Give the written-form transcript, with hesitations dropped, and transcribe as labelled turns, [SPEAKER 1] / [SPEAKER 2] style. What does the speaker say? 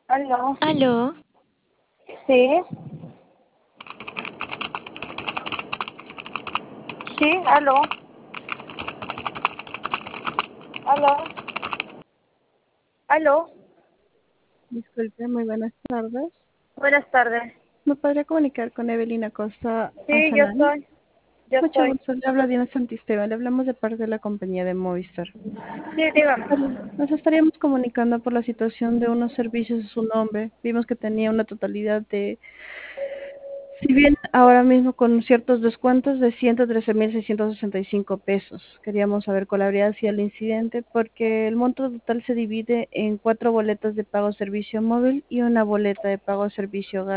[SPEAKER 1] Aló.
[SPEAKER 2] Aló,
[SPEAKER 1] Sí. Sí, aló. Aló. Aló.
[SPEAKER 3] Disculpe, muy buenas tardes.
[SPEAKER 1] Buenas tardes.
[SPEAKER 3] ¿Me podría comunicar con Evelyn Acosta
[SPEAKER 1] Sí, yo
[SPEAKER 3] Azalán?
[SPEAKER 1] soy. Yo
[SPEAKER 3] Mucho
[SPEAKER 1] soy.
[SPEAKER 3] gusto, le habla Diana Santisteban. Le hablamos de parte de la compañía de Movistar.
[SPEAKER 1] Sí, dígame.
[SPEAKER 3] Nos estaríamos comunicando por la situación de unos servicios a su nombre. Vimos que tenía una totalidad de, si bien ahora mismo con ciertos descuentos de 113.665 pesos. Queríamos saber cuál habría sido el incidente porque el monto total se divide en 4 boletas de pago servicio móvil y una boleta de pago servicio gas.